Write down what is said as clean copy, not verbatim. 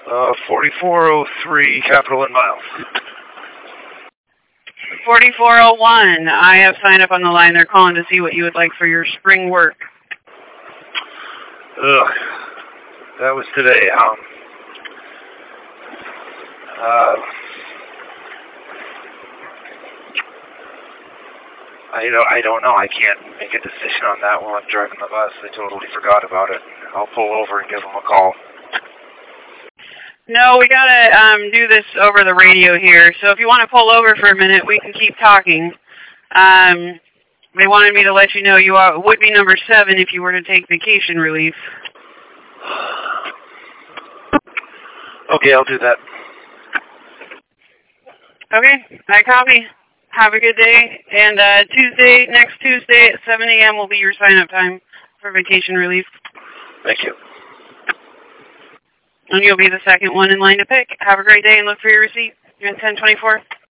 4403 Capital and Miles. 4401. I have signed up on the line. They're calling to see what you would like for your spring work. Ugh. That was today. I don't know. I can't make a decision on that while I'm driving the bus. I totally forgot about it. I'll pull over and give them a call. No, we gotta do this over the radio here. So if you want to pull over for a minute, we can keep talking. They wanted me to let you know you would be number 7 if you were to take vacation relief. Okay, I'll do that. Okay, I copy. Have a good day. And next Tuesday at 7 a.m. will be your sign-up time for vacation relief. Thank you. And you'll be the second one in line to pick. Have a great day and look for your receipt. You're at 1024.